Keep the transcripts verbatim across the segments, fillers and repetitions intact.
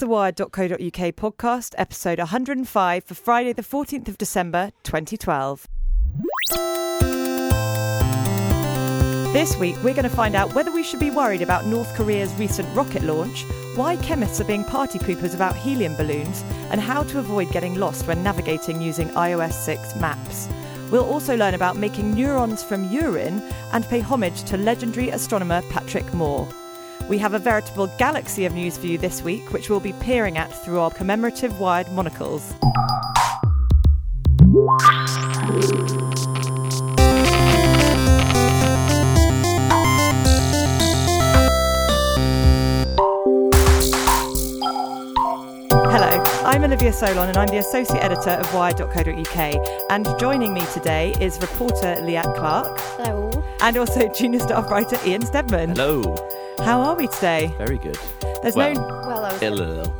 the wired dot co dot uk podcast, episode one hundred five for Friday the fourteenth of December twenty twelve. This week, we're going to find out whether we should be worried about North Korea's recent rocket launch, why chemists are being party poopers about helium balloons, and how to avoid getting lost when navigating using i O S six maps. We'll also learn about making neurons from urine and pay homage to legendary astronomer Patrick Moore. We have a veritable galaxy of news for you this week, which we'll be peering at through our commemorative wired monocles. Hello, I'm Olivia Solon and I'm the Associate Editor of wired dot co dot uk, and joining me today is reporter Leanne Clark. Hello. And also junior staff writer Ian Stedman. Hello. How are we today? Very good. There's well, no... Well, I was ill, ill.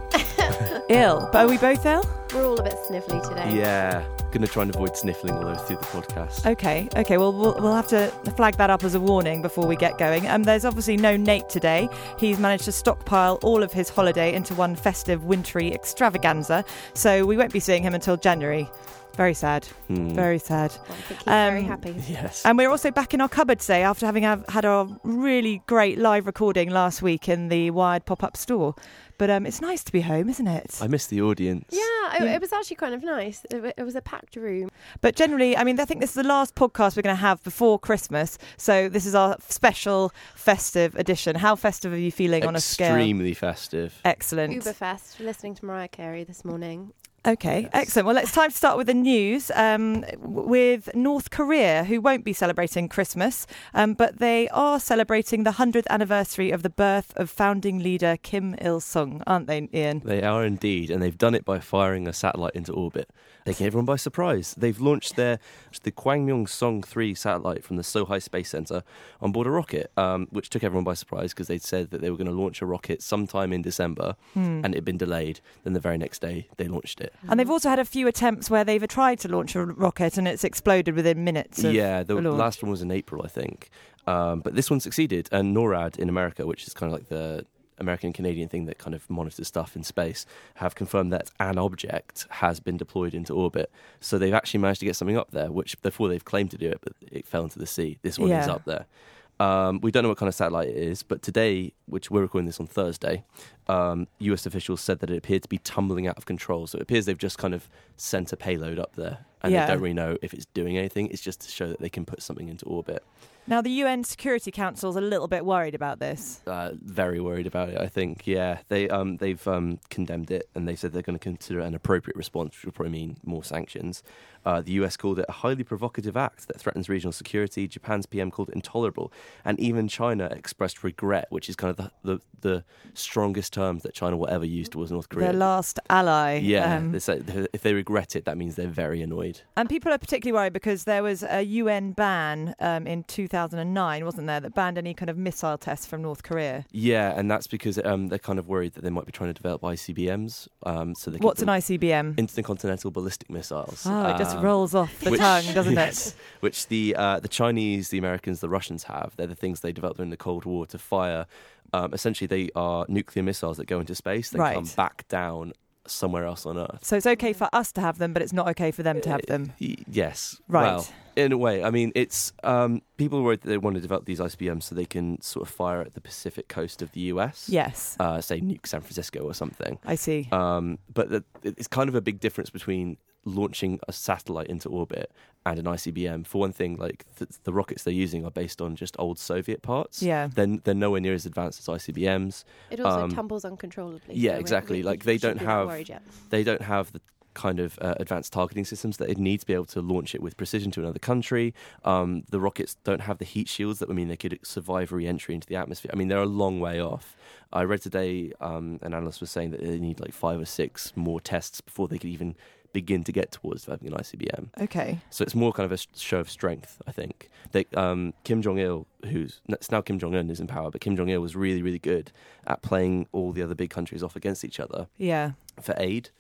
Ill, but are we both ill? We're all a bit sniffly today. Yeah, going to try and avoid sniffling all the way through the podcast. Okay, okay, well, well, we'll have to flag that up as a warning before we get going. Um, there's obviously no Nate today. He's managed to stockpile all of his holiday into one festive, wintry extravaganza, so we won't be seeing him until January. Very sad. Mm. Very sad. Well, I think he's Um, very happy. Yes. And we're also back in our cupboard today after having have, had our really great live recording last week in the Wired pop-up store. But um, it's nice to be home, isn't it? I miss the audience. Yeah, it, Yeah. it was actually kind of nice. It, wa- it was a packed room. But generally, I mean, I think this is the last podcast we're going to have before Christmas. So this is our special festive edition. How festive are you feeling on a scale? Extremely festive. Excellent. Uberfest, listening to Mariah Carey this morning. Okay, Yes. excellent. Well, it's time to start with the news um, w- with North Korea, who won't be celebrating Christmas, um, but they are celebrating the one hundredth anniversary of the birth of founding leader Kim Il-sung, aren't they, Ian? They are indeed, and they've done it by firing a satellite into orbit, taking everyone by surprise. They've launched their the Kwangmyong-song three satellite from the Sohae Space Center on board a rocket, um, which took everyone by surprise because they'd said that they were going to launch a rocket sometime in December, Hmm. and it had been delayed. Then the very next day, they launched it. And they've also had a few attempts where they've tried to launch a rocket and it's exploded within minutes of Yeah, the launch. last one was in April, I think. Um, but this one succeeded. And NORAD in America, which is kind of like the American-Canadian thing that kind of monitors stuff in space, have confirmed that an object has been deployed into orbit. So they've actually managed to get something up there, which before they've claimed to do it, but it fell into the sea. This one is Yeah. up there. Um, we don't know what kind of satellite it is, but today, which we're recording this on Thursday, um, U S officials said that it appeared to be tumbling out of control. So it appears they've just kind of sent a payload up there, and Yeah. they don't really know if it's doing anything. It's just to show that they can put something into orbit. Now, the U N Security Council's a little bit worried about this. Uh, very worried about it, I think. Yeah, they um, they've um, condemned it, and they said they're going to consider it an appropriate response, which will probably mean more sanctions. Uh, the U S called it a highly provocative act that threatens regional security. Japan's P M called it intolerable, and even China expressed regret, which is kind of the the, the strongest terms that China will ever use towards North Korea. Their last ally. yeah, Um, they say if they regret it, that means they're very annoyed. and people are particularly worried because there was a U N ban um, in two thousand nine, wasn't there, that banned any kind of missile tests from North Korea. Yeah, and that's because um, they're kind of worried that they might be trying to develop I C B Ms. Um, so they What's can an I C B M? intercontinental ballistic missiles. Oh, it just Um, rolls off the which- tongue, doesn't yes, it? Which the uh, the Chinese, the Americans, the Russians have. They're the things they developed during the Cold War to fire. Um, essentially, they are nuclear missiles that go into space. They Right. come back down somewhere else on Earth. So it's okay for us to have them, but it's not okay for them to have them. Y- yes. Right. Well, in a way. I mean, it's um, people are worried that they want to develop these I C B Ms so they can sort of fire at the Pacific coast of the U S. Yes, Uh, say nuke San Francisco or something. I see. Um, but the, it's kind of a big difference between launching a satellite into orbit and an I C B M. For one thing, like th- the rockets they're using are based on just old Soviet parts. Yeah. They're, they're nowhere near as advanced as I C B Ms. It also Um, tumbles uncontrollably. yeah, so we- exactly. we- Like, we they don't shouldn't be that have- worried yet. They don't have the kind of uh, advanced targeting systems that they'd need to be able to launch it with precision to another country. Um, the rockets don't have the heat shields that would mean they could survive re-entry into the atmosphere. I mean, they're a long way off. I read today um, an analyst was saying that they need like five or six more tests before they could even begin to get towards developing an I C B M. Okay. So it's more kind of a s- show of strength, I think. They, um, Kim Jong-il, who's it's now Kim Jong-un is in power, but Kim Jong-il was really, really good at playing all the other big countries off against each other Yeah. for aid.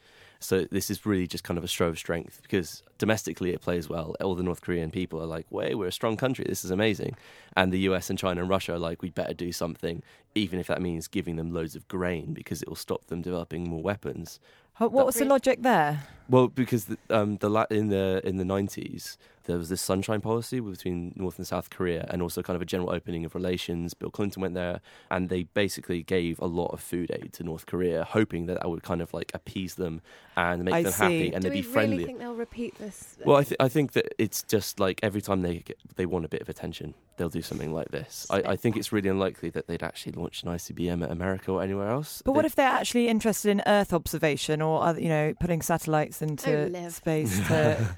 So this is really just kind of a show of strength, because domestically it plays well. All the North Korean people are like, "Wait, we're a strong country. This is amazing." And the U S and China and Russia are like, "We better do something, even if that means giving them loads of grain, because it will stop them developing more weapons." What was the logic there? Well, because the, um, the la- in the in the nineties, there was this sunshine policy between North and South Korea, and also kind of a general opening of relations. Bill Clinton went there, and they basically gave a lot of food aid to North Korea, hoping that that would kind of like appease them and make I them see. happy, and Do they'd we be friendly. really think they'll repeat this? Well, I, th- I think that it's just like every time they get, they want a bit of attention, they'll do something like this. I, I think it's really unlikely that they'd actually launch an I C B M at America or anywhere else. But what They- if they're actually interested in Earth observation, or other, you know, putting satellites into Oh, Liv. space to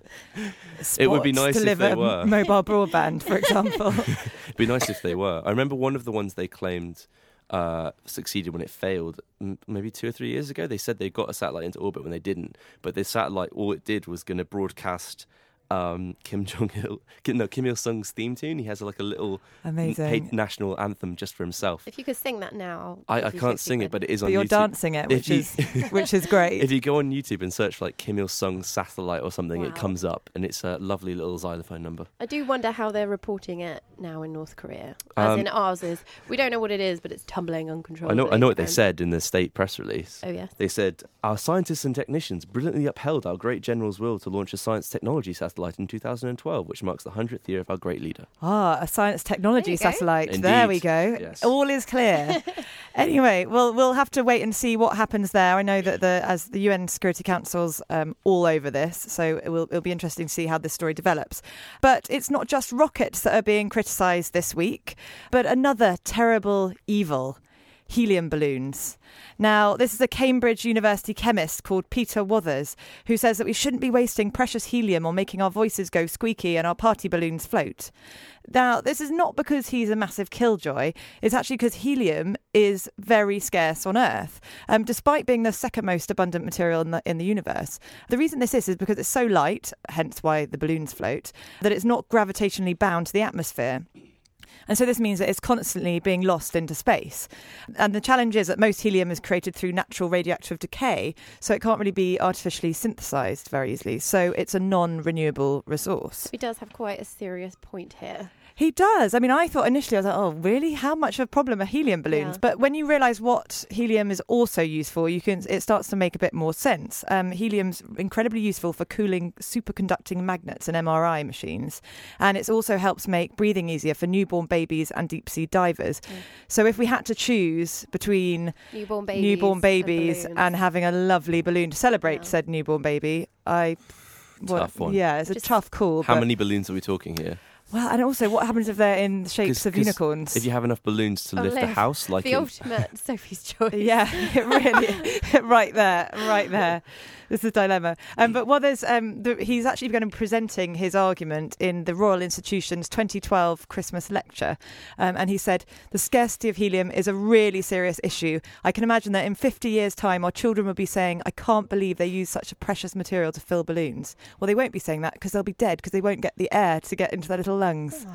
It would be spot, nice if deliver they were. mobile broadband, for example? It'd be nice if they were. I remember one of the ones they claimed uh, succeeded when it failed, m- maybe two or three years ago. They said they got a satellite into orbit when they didn't, but this satellite, all it did was going to broadcast um, Kim Jong Il, no Kim Il Sung's theme tune. He has like a little Amazing. hate national anthem just for himself. If you could sing that now. I, it'd I be can't fifty sing it, quid. but it is on But you're YouTube. dancing it, If which you- is which is great. If you go on YouTube and search like Kim Il Sung satellite or something, Wow. it comes up, and it's a lovely little xylophone number. I do wonder how they're reporting it now in North Korea. As Um, in ours is, we don't know what it is, but it's tumbling I uncontrollably. know, I know what they And- said in the state press release. Oh, yes. They said, "Our scientists and technicians brilliantly upheld our great general's will to launch a science technology satellite in two thousand twelve, which marks the hundredth year of our great leader." Ah, a science technology There you go. satellite. Indeed. There we go. Yes. All is clear. Anyway, well, we'll have to wait and see what happens there. I know that the as the U N Security Council's um, all over this, so it will it'll be interesting to see how this story develops. But it's not just rockets that are being criticised this week, but another terrible evil. Helium balloons. Now, this is a Cambridge University chemist called Peter Wathers, who says that we shouldn't be wasting precious helium or making our voices go squeaky and our party balloons float. Now, this is not because he's a massive killjoy. It's actually because helium is very scarce on Earth, um, despite being the second most abundant material in the, in the universe. The reason this is is because it's so light, hence why the balloons float, that it's not gravitationally bound to the atmosphere. And so this means that it's constantly being lost into space. And the challenge is that most helium is created through natural radioactive decay, so it can't really be artificially synthesized very easily. So it's a non-renewable resource. He does have quite a serious point here. He does. I mean, I thought initially, I was like, oh, really? How much of a problem are helium balloons? Yeah. But when you realise what helium is also used for, you can it starts to make a bit more sense. Um, helium's incredibly useful for cooling superconducting magnets and M R I machines. And it also helps make breathing easier for newborn babies and deep sea divers. Mm. So if we had to choose between Newborn babies. newborn babies and, and, balloons. having a lovely balloon to celebrate Yeah. said newborn baby, I... what- Tough one. Yeah, it's a Just- tough call. How but- many balloons are we talking here? Well, and also, what happens if they're in the shapes 'Cause- of 'cause unicorns? If you have enough balloons to Oh, lift a Liv, house, like the in- ultimate Sophie's choice. Yeah, it really, right there, right there. This is a dilemma. Um, but well, there's um, the, he's actually going to be presenting his argument in the Royal Institution's twenty twelve Christmas lecture, um, and he said the scarcity of helium is a really serious issue. I can imagine that in fifty years' time, our children will be saying, "I can't believe they use such a precious material to fill balloons." Well, they won't be saying that because they'll be dead because they won't get the air to get into their little lungs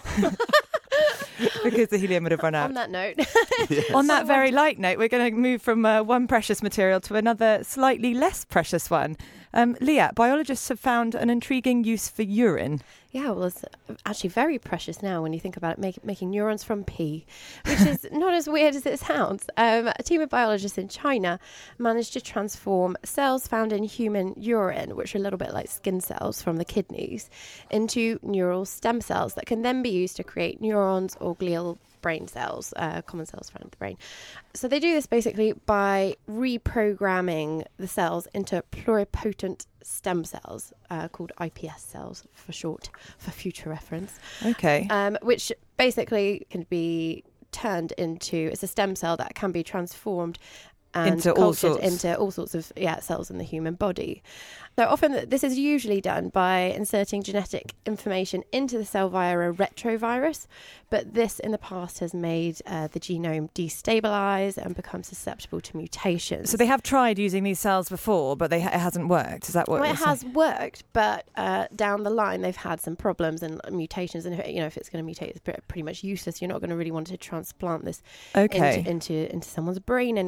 because the helium would have run out. On that note, On that very light note, we're going to move from uh, one precious material to another slightly less precious one. Um, Leah, biologists have found an intriguing use for urine. yeah, well, it's actually very precious now when you think about it, make, making neurons from pee, which is not as weird as it sounds. Um, a team of biologists in China managed to transform cells found in human urine, which are a little bit like skin cells from the kidneys, into neural stem cells that can then be used to create neurons or glial brain cells, uh, common cells found in the brain. So they do this basically by reprogramming the cells into pluripotent stem cells, uh, called I P S cells for short, for future reference, Okay. um, which basically can be turned into, it's a stem cell that can be transformed and Into all cultured sorts. into all sorts of yeah cells in the human body. So often th- this is usually done by inserting genetic information into the cell via a retrovirus, but this in the past has made uh, the genome destabilize and become susceptible to mutations. So they have tried using these cells before, but they, it hasn't worked. Is that what Well, you're it has saying? worked, but uh, down the line they've had some problems and mutations, and if, you know if it's going to mutate, it's pre- pretty much useless. You're not going to really want to transplant this Okay. into, into into someone's brain anytime soon.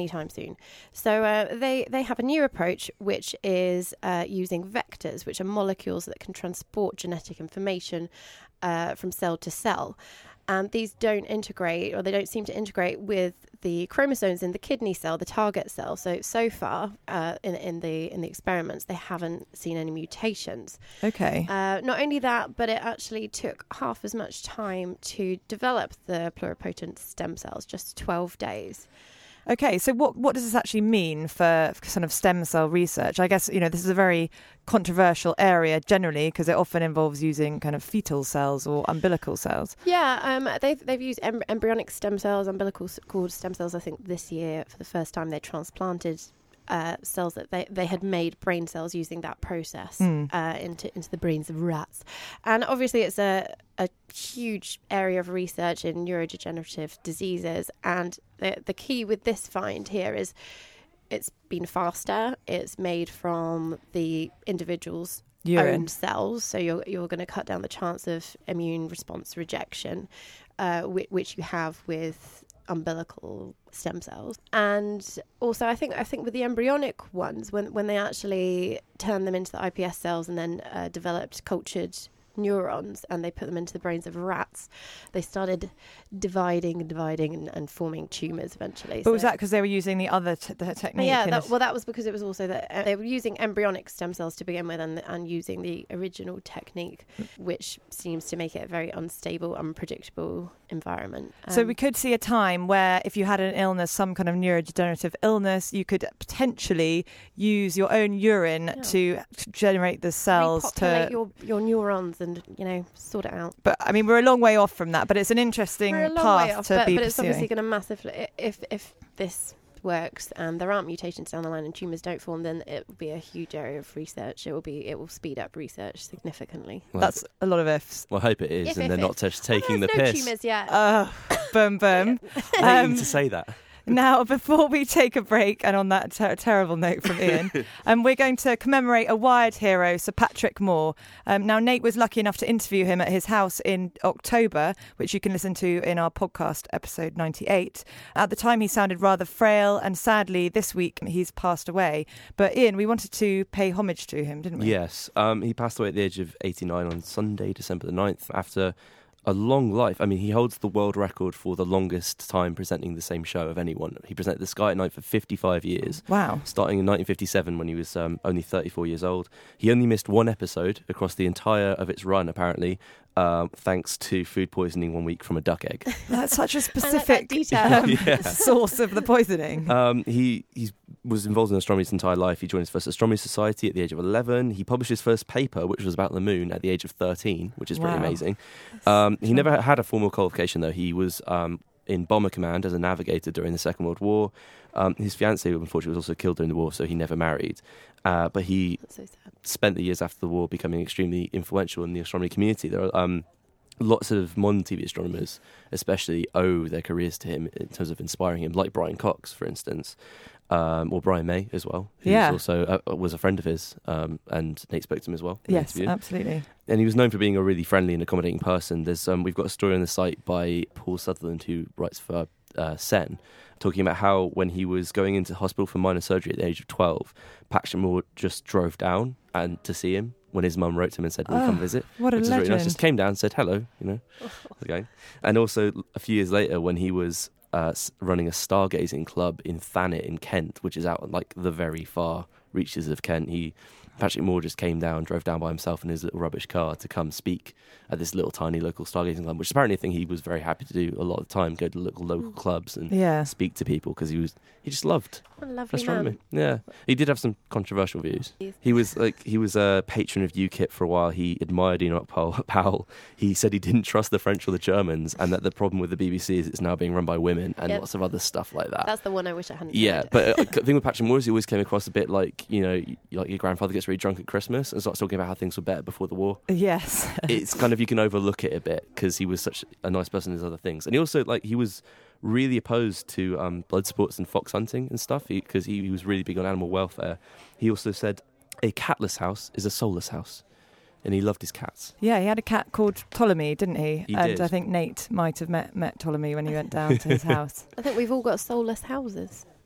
balloon. So uh, they, they have a new approach, which is uh, using vectors, which are molecules that can transport genetic information uh, from cell to cell. And these don't integrate, or they don't seem to integrate with the chromosomes in the kidney cell, the target cell. So so far uh, in in the in the experiments, they haven't seen any mutations. Okay. Uh, not only that, but it actually took half as much time to develop the pluripotent stem cells, just twelve days. Okay, so what, what does this actually mean for, for sort of stem cell research? I guess, you know, this is a very controversial area generally because it often involves using kind of fetal cells or umbilical cells. Yeah, um, they've, they've used em- embryonic stem cells, umbilical cord stem cells, I think this year for the first time they transplanted uh, cells that they, they had made brain cells using that process mm. uh, into, into the brains of rats. And obviously it's a, a huge area of research in neurodegenerative diseases, and the the key with this find here is it's been faster. It's made from the individual's urine. Own cells, so you're you're going to cut down the chance of immune response rejection, uh, which, which you have with umbilical stem cells. And also, I think I think with the embryonic ones, when when they actually turned them into the I P S cells and then uh, developed cultured neurons and they put them into the brains of rats, they started dividing and dividing and, and forming tumours eventually. But so was that because they were using the other t- the technique? Yeah, that, well, that was because it was also that uh, they were using embryonic stem cells to begin with and, and using the original technique, which seems to make it a very unstable, unpredictable environment. Um, so we could see a time where if you had an illness, some kind of neurodegenerative illness, you could potentially use your own urine yeah. to generate the cells repopulate to your your neurons and, you know, sort it out. But I mean, we're a long way off from that, but it's an interesting we're a long path way off, to but, be but it's pursuing. obviously going to massively, if if this works and there aren't mutations down the line and tumours don't form, then it will be a huge area of research. It will be it will speed up research significantly. Well, that's a lot of ifs. Well, I hope it is, if, and if, they're if. not just taking well, the no piss. Tumours yet. Uh, boom, boom. Waiting um, to say that. Now, before we take a break, and on that ter- terrible note from Ian, um, we're going to commemorate a Wired hero, Sir Patrick Moore. Um, now, Nate was lucky enough to interview him at his house in October, which you can listen to in our podcast, episode ninety-eight. At the time, he sounded rather frail, and sadly, this week, he's passed away. But Ian, we wanted to pay homage to him, didn't we? Yes. Um, he passed away at the age of eighty-nine on Sunday, December the ninth, after a long life. I mean, he holds the world record for the longest time presenting the same show of anyone. He presented The Sky at Night for fifty-five years. Wow. Starting in nineteen fifty-seven when he was um, only thirty-four years old. He only missed one episode across the entire of its run, apparently, um, thanks to food poisoning one week from a duck egg. That's such a I like that specific detail. um, Yeah. source of the poisoning. Um, he he was involved in astronomy his entire life. He joined his first astronomy society at the age of eleven. He published his first paper, which was about the moon, at the age of thirteen, which is pretty Wow. amazing. Um, he never had a formal qualification, though. He was um, in Bomber Command as a navigator during the Second World War. Um, his fiancée, unfortunately, was also killed during the war, so he never married. Uh, but he That's so sad. spent the years after the war becoming extremely influential in the astronomy community. There are um, lots of modern T V astronomers, especially, owe their careers to him in terms of inspiring him, like Brian Cox, for instance. Um, or Brian May as well, who Yeah. also uh, was a friend of his, um, and Nate spoke to him as well. in the Yes, interview. absolutely. And he was known for being a really friendly and accommodating person. There's um, we've got a story on the site by Paul Sutherland, who writes for uh, Sen, talking about how when he was going into hospital for minor surgery at the age of twelve, Patrick Moore just drove down and to see him when his mum wrote to him and said, "Will you come Oh, visit?" What a Which is legend. really nice. Just came down, said hello, you know, okay. And also a few years later, when he was Uh, running a stargazing club in Thanet in Kent, which is out on like the very far reaches of Kent, he Patrick Moore just came down, drove down by himself in his little rubbish car to come speak at this little tiny local stargazing club, which is apparently a thing he was very happy to do a lot of the time, go to local local clubs and Yeah. speak to people, because he was he just loved What a lovely astronomy. man. Yeah, he did have some controversial views. Yes. He was like he was a patron of UKIP for a while. He admired Enoch Powell. Powell. He said he didn't trust the French or the Germans, and that the problem with the B B C is it's now being run by women, and Yep. lots of other stuff like that. That's the one I wish I hadn't Yeah, heard. but uh, the thing with Patrick Moore is he always came across a bit like, you know, like your grandfather gets really drunk at Christmas and starts talking about how things were better before the war. Yes. It's kind of, you can overlook it a bit because he was such a nice person in his other things. And he also, like, he was really opposed to um, blood sports and fox hunting and stuff, because he, he, he was really big on animal welfare. He also said, a catless house is a soulless house. And he loved his cats. Yeah, he had a cat called Ptolemy, didn't he? He and did. I think Nate might have met, met Ptolemy when he went down to his house. I think we've all got soulless houses.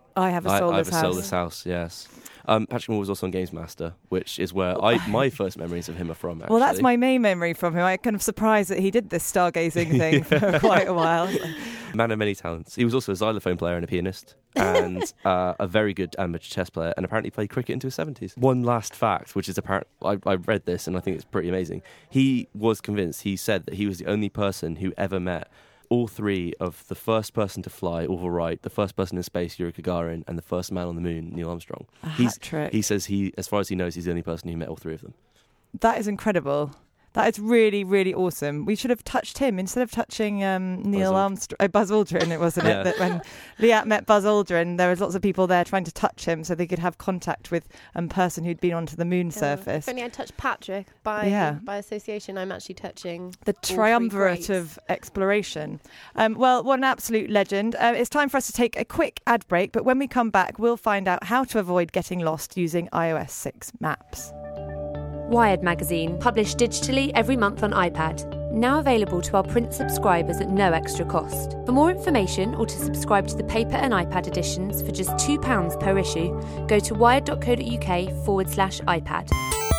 I have a I, soulless I have a house. soulless house, yes. Um, Patrick Moore was also on Games Master, which is where I my first memories of him are from, actually. Well, that's my main memory from him. I'm kind of surprised that he did this stargazing thing for quite a while. Man of many talents. He was also a xylophone player and a pianist, and uh, a very good amateur chess player, and apparently played cricket into his seventies. One last fact, which is apparent, I, I read this and I think it's pretty amazing. He was convinced, he said that he was the only person who ever met all three of the first person to fly, Orville Wright, the first person in space, Yuri Gagarin, and the first man on the moon, Neil Armstrong. A He's, hat trick. he says he, as far as he knows, he's the only person who met all three of them. That is incredible. That is really, really awesome. We should have touched him instead of touching um, Neil Buzz Armstrong. Oh, Buzz Aldrin, it wasn't Yeah. it? That when Liat met Buzz Aldrin, there was lots of people there trying to touch him so they could have contact with a person who'd been onto the moon Yeah. surface. If only I touched Patrick by Yeah. by association, I'm actually touching The three triumvirate greats. of exploration. Um, well, what an absolute legend. Uh, it's time for us to take a quick ad break, but when we come back, we'll find out how to avoid getting lost using i O S six maps. Wired magazine, published digitally every month on iPad. Now available to our print subscribers at no extra cost. For more information or to subscribe to the paper and iPad editions for just two pounds per issue, go to wired.co.uk forward slash iPad.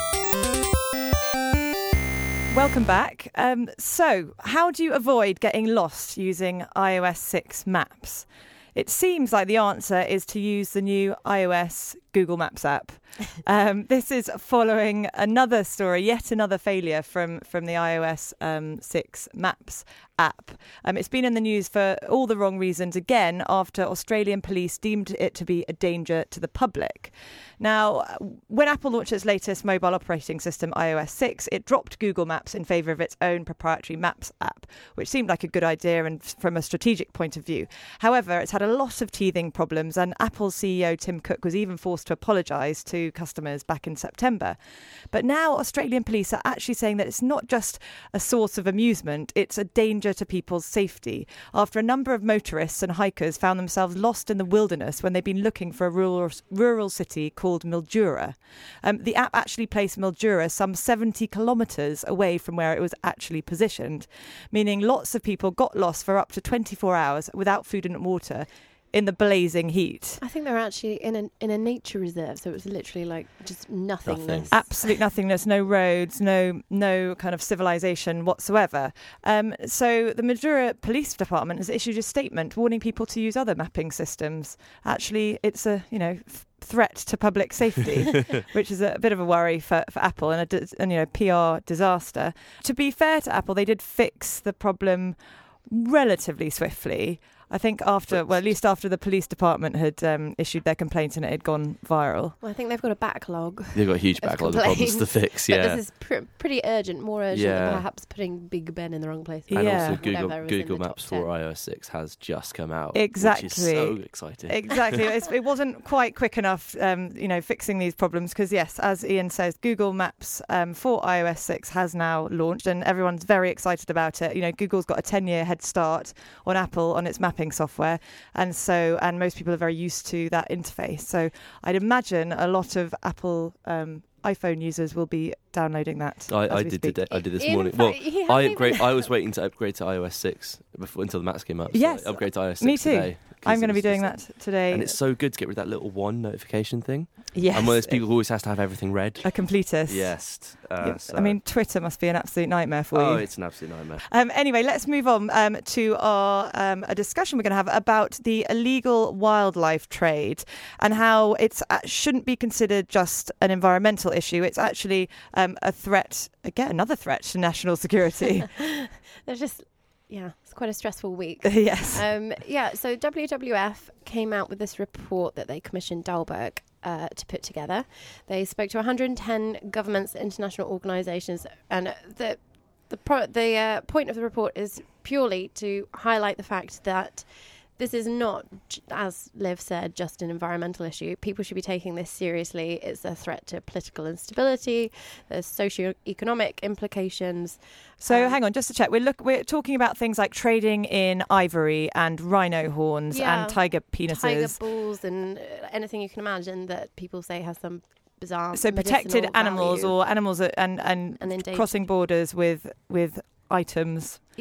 Welcome back. Um, so, how do you avoid getting lost using i O S six maps? It seems like the answer is to use the new iOS Google Maps app. Um, this is following another story, yet another failure from, from the i O S um, six Maps app. Um, it's been in the news for all the wrong reasons again after Australian police deemed it to be a danger to the public. Now, when Apple launched its latest mobile operating system, i O S six, it dropped Google Maps in favour of its own proprietary Maps app, which seemed like a good idea and from a strategic point of view. However, it's had a lot of teething problems, and Apple's C E O Tim Cook was even forced to apologise to customers back in September. But now Australian police are actually saying that it's not just a source of amusement, it's a danger to people's safety, after a number of motorists and hikers found themselves lost in the wilderness when they'd been looking for a rural, rural city called Mildura. Um, the app actually placed Mildura some seventy kilometres away from where it was actually positioned, meaning lots of people got lost for up to twenty-four hours without food and water in the blazing heat. I think they were actually in a in a nature reserve, so it was literally like just nothingness. Nothing. Absolute nothingness, no roads, no no kind of civilization whatsoever. Um, so the Mildura Police Department has issued a statement warning people to use other mapping systems. Actually, it's a you know f- threat to public safety, which is a bit of a worry for, for Apple and a dis- and, you know P R disaster. To be fair to Apple, they did fix the problem relatively swiftly. I think after, well, at least after the police department had um, issued their complaint and it had gone viral. Well, I think they've got a backlog. They've got a huge Of backlog of problems to complaints. fix, But yeah. this is pr- pretty urgent, more urgent Yeah. than perhaps putting Big Ben in the wrong place. And Yeah. also Google, Whatever was in Google the Maps top for ten. i O S six has just come out. Exactly. Which is so exciting. Exactly. It's, it wasn't quite quick enough, um, you know, fixing these problems because, yes, as Ian says, Google Maps um, for i O S six has now launched and everyone's very excited about it. You know, Google's got a ten-year head start on Apple on its mapping software, and so and most people are very used to that interface. So I'd imagine a lot of Apple um, iPhone users will be downloading that. I, as I we did speak. today, I did this In morning. fact, Well, he hasn't I even- upgrade. I was waiting to upgrade to i O S six before until the maps came up. So Yes. I upgrade to i O S six Me too. today. 'cause I'm going to it be was doing just- that today. And it's so good to get rid of that little one notification thing. Yes. I'm one of those people who always has to have everything read. A completist. Yes. Uh, Yeah. so- I mean, Twitter must be an absolute nightmare for oh, you. it's an absolute nightmare. Um, anyway, let's move on um, to our um, a discussion we're going to have about the illegal wildlife trade and how it uh, shouldn't be considered just an environmental issue. It's actually um, a threat, again, another threat to national security. There's just, yeah, it's quite a stressful week. Yes. Um, yeah, so W W F came out with this report that they commissioned Dalberg uh, to put together. They spoke to one hundred ten governments, international organisations, and the the pro- the uh, point of the report is purely to highlight the fact that this is not, j- as Liv said, just an environmental issue. People should be taking this seriously. It's a threat to political instability. There's socio-economic implications. So Um, hang on, just to check, we're look we're talking about things like trading in ivory and rhino horns Yeah, and tiger penises. Tiger balls and uh, anything you can imagine that people say has some bizarre So protected medicinal animals value. or animals that, and and And endangered. crossing borders with with items. Yeah.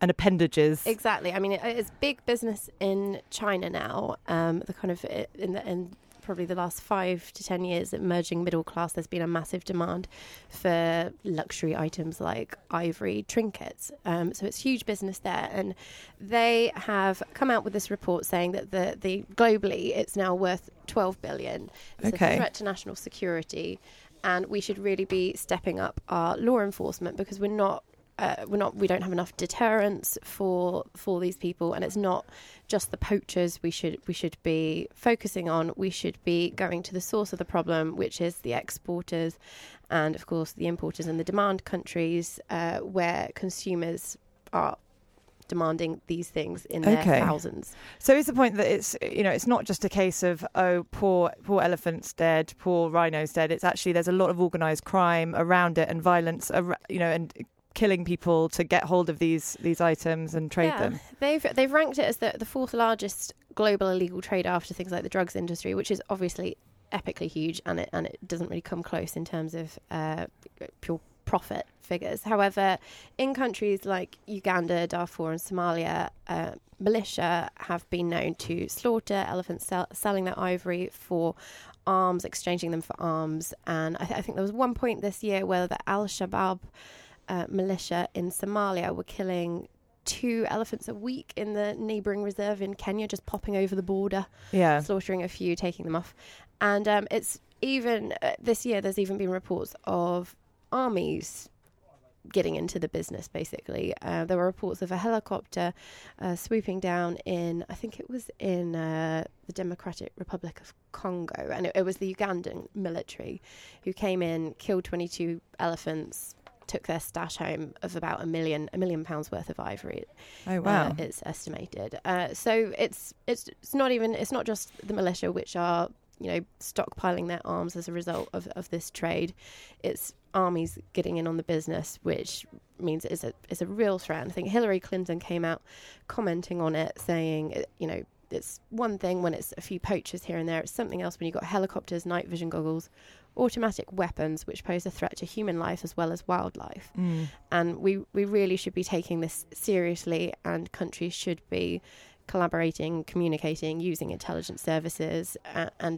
and appendages. Exactly. I mean, it, it's big business in China now. Um, the kind of in the in probably the last five to ten years, emerging middle class, there's been a massive demand for luxury items like ivory trinkets. Um, so it's huge business there, and they have come out with this report saying that the the globally it's now worth twelve billion. It's Okay. a threat to national security, and we should really be stepping up our law enforcement because we're not. Uh, we're not. We don't have enough deterrence for for these people, and it's not just the poachers. We should we should be focusing on. We should be going to the source of the problem, which is the exporters, and of course the importers and the demand countries, uh, where consumers are demanding these things in their Okay. thousands. So is the point that it's, you know, it's not just a case of, oh, poor poor elephant's dead, poor rhino's dead. It's actually, there's a lot of organised crime around it and violence, ar- you know, and killing people to get hold of these these items and trade Yeah, them. they've they've ranked it as the the fourth largest global illegal trade after things like the drugs industry, which is obviously epically huge, and it and it doesn't really come close in terms of uh, pure profit figures. However, in countries like Uganda, Darfur, and Somalia, uh, militia have been known to slaughter elephants, sell, selling their ivory for arms, exchanging them for arms. And I, th- I think there was one point this year where the Al-Shabaab uh, militia in Somalia were killing two elephants a week in the neighbouring reserve in Kenya, just popping over the border, Yeah. slaughtering a few, taking them off. And um, it's even uh, this year, there's even been reports of armies getting into the business, basically. Uh, there were reports of a helicopter uh, swooping down in, I think it was in uh, the Democratic Republic of Congo, and it, it was the Ugandan military who came in, killed twenty-two elephants, took their stash home of about a million, a million pounds worth of ivory. Oh, wow. Uh, it's estimated. Uh, so it's it's it's not even it's not just the militia which are, you know, stockpiling their arms as a result of, of this trade. It's armies getting in on the business, which means it's a it's a real threat. And I think Hillary Clinton came out commenting on it, saying, you know, it's one thing when it's a few poachers here and there. It's something else when you've got helicopters, night vision goggles, automatic weapons, which pose a threat to human life as well as wildlife. Mm. And we, we really should be taking this seriously, and countries should be collaborating, communicating, using intelligence services, uh, and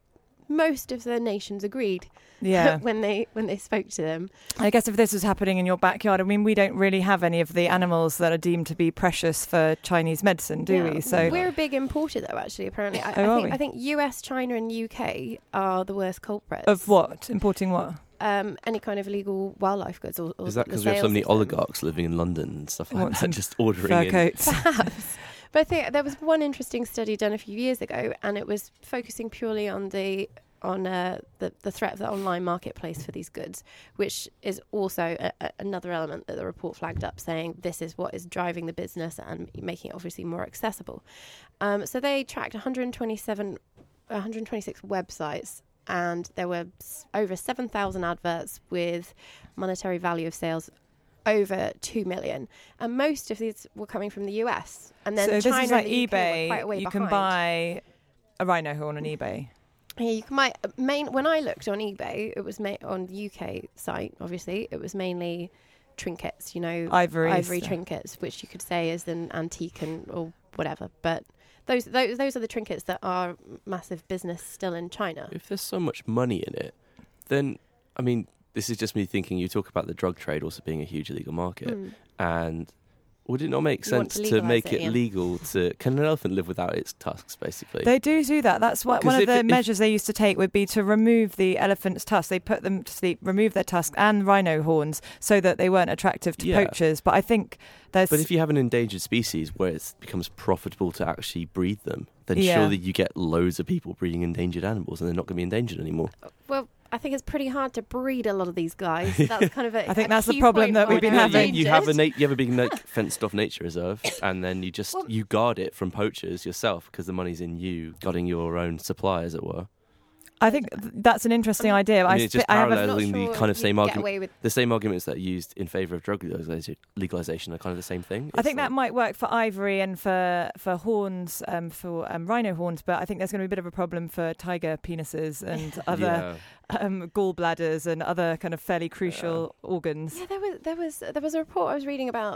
most of the nations agreed Yeah. when they when they spoke to them. I guess if this was happening in your backyard, I mean, we don't really have any of the animals that are deemed to be precious for Chinese medicine, do Yeah. we? So We're a big importer, though. Actually, apparently, I, Oh, I are think we? I think U S, China, and U K are the worst culprits of what? Importing what? Um, any kind of illegal wildlife goods. Or, or Is that the because we have so sales many of them. oligarchs living in London and stuff like Want that, some just ordering Fur in? coats. Perhaps. But I think there was one interesting study done a few years ago, and it was focusing purely on the on uh, the, the threat of the online marketplace for these goods, which is also a, a, another element that the report flagged up, saying this is what is driving the business and making it obviously more accessible. Um, so they tracked one hundred twenty-seven, one hundred twenty-six websites, and there were s- over seven thousand adverts with monetary value of sales over two million, and most of these were coming from the U S. And then So China this is like and the U K were quite a eBay. way You can behind. buy a rhino horn on eBay. Yeah, you can buy main. When I looked on eBay, it was ma- on the U K site. Obviously, it was mainly trinkets. You know, Ivory ivory stuff. trinkets, which you could say is an antique and or whatever. But those those those are the trinkets that are massive business still in China. If there's so much money in it, then, I mean, this is just me thinking, you talk about the drug trade also being a huge illegal market, Mm. and would it not make You want sense to to, make legalise it, it yeah. legal to... Can an elephant live without its tusks, basically? They do do that. That's what 'Cause one of if the it- if- measures they used to take would be to remove the elephant's tusks. They put them to sleep, remove their tusks and rhino horns so that they weren't attractive to Yeah. poachers. But I think there's... But if you have an endangered species where it becomes profitable to actually breed them, then Yeah. surely you get loads of people breeding endangered animals and they're not going to be endangered anymore. Well, I think it's pretty hard to breed a lot of these guys. That's kind of a. I think a that's the key problem point that why we've been they're having. You, you have a endangered. na- you have a big na- fenced off nature reserve, and then you just Well- you guard it from poachers yourself because the money's in you guarding your own supply, as it were. I think th- that's an interesting I mean- idea. I mean, I it's just sp- I have a, I'm not paralleling the sure kind of you'd same get argument. away with- The same arguments that are used in favour of drug legalisation, legalisation are kind of the same thing. I It's think that like- might work for ivory and for for horns, um, for um, rhino horns, but I think there's going to be a bit of a problem for tiger penises and other Yeah. um, gallbladders and other kind of fairly crucial organs. Yeah, there was there was there was a report I was reading about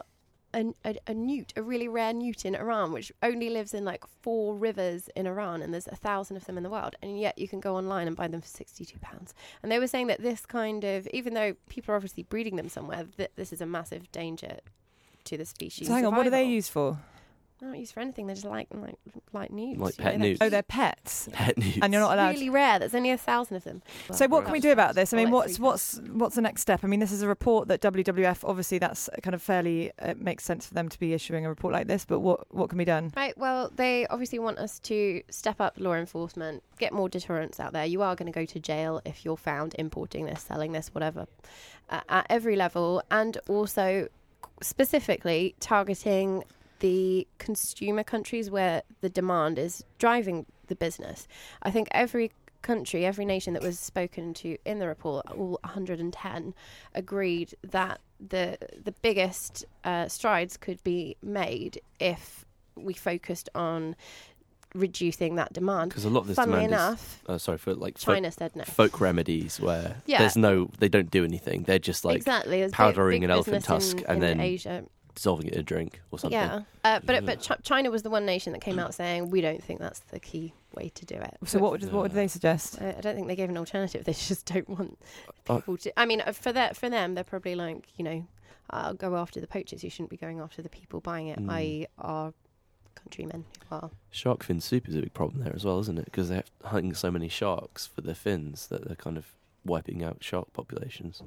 a, a, a newt, a really rare newt in Iran, which only lives in like four rivers in Iran, and there's a thousand of them in the world, and yet you can go online and buy them for sixty-two pounds. And they were saying that this kind of, even though people are obviously breeding them somewhere, that this is a massive danger to the species. So hang on, what are they survival. used for? They're not used for anything. They're just like like like newts. Like you pet know, they're newts. Oh, they're pets. Pet newts. And you're not allowed. really rare. There's only a thousand of them. So what can we do about this? I Or mean, like what's three what's what's the next step? I mean, this is a report that W W F, obviously that's kind of fairly, it makes sense for them to be issuing a report like this, but what what can be done? Right, well, they obviously want us to step up law enforcement, get more deterrence out there. You are going to go to jail if you're found importing this, selling this, whatever, uh, at every level, and also specifically targeting the consumer countries where the demand is driving the business. I think every country, every nation that was spoken to in the report, all one hundred ten, agreed that the the biggest uh, strides could be made if we focused on reducing that demand. Because a lot of this Funnily demand enough, is, uh, sorry, for like China folk, said no. folk remedies where Yeah. there's no, they don't do anything. They're just like exactly. There's big- powdering big an elephant business tusk in, and in then Asia. dissolving it in a drink or something. Yeah, uh, but it, but Ch- China was the one nation that came out saying we don't think that's the key way to do it. So what would what would they suggest? I, I don't think they gave an alternative. They just don't want Uh, people to. I mean, uh, for that for them, they're probably like, you know, I'll go after the poachers. You shouldn't be going after the people buying it, Mm. that is, our countrymen who are. Shark fin soup is a big problem there as well, isn't it? Because they're hunting so many sharks for their fins that they're kind of wiping out shark populations.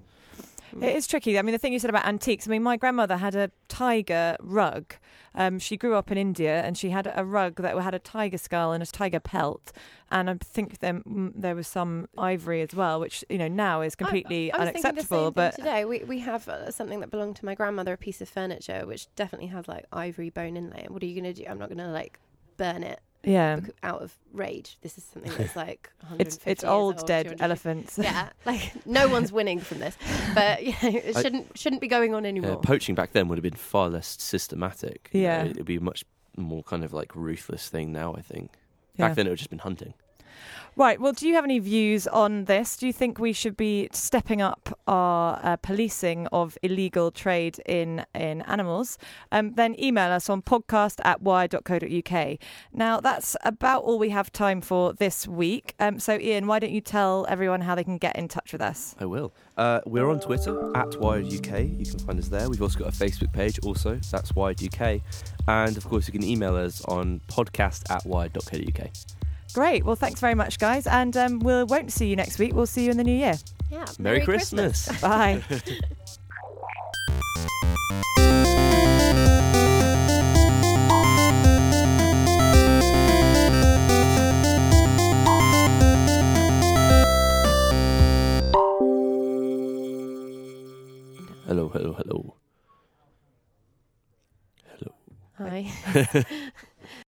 It is tricky. I mean, the thing you said about antiques, I mean, my grandmother had a tiger rug. Um, she grew up in India and she had a rug that had a tiger skull and a tiger pelt. And I think there, mm, there was some ivory as well, which, you know, now is completely I, I was unacceptable. thinking the same But thing today we we have uh, something that belonged to my grandmother, a piece of furniture which definitely has like ivory bone inlay. What are you going to do? I'm not going to like burn it yeah, bec- out of rage. This is something that's like it's 150 it's years old, old, dead two hundred elephants. Yeah, like no one's winning from this, but you know, it I- shouldn't shouldn't be going on anymore. Yeah, poaching back then would have been far less systematic. You Yeah. know, it'd be a much more kind of like ruthless thing now, I think. Yeah. Back then it would have just been hunting. Right. Well, do you have any views on this? Do you think we should be stepping up our uh, policing of illegal trade in in animals? Um, then email us on podcast at wired dot co dot uk. Now, that's about all we have time for this week. Um, so, Ian, why don't you tell everyone how they can get in touch with us? I will. Uh, we're on Twitter, at Wired U K. You can find us there. We've also got a Facebook page also. That's Wired U K. And, of course, you can email us on podcast at wired dot co dot uk. Great. Well, thanks very much, guys. And um, we won't see you next week. We'll see you in the new year. Yeah, Merry, Christmas. Bye. Hello, hello, hello. Hello. Hi.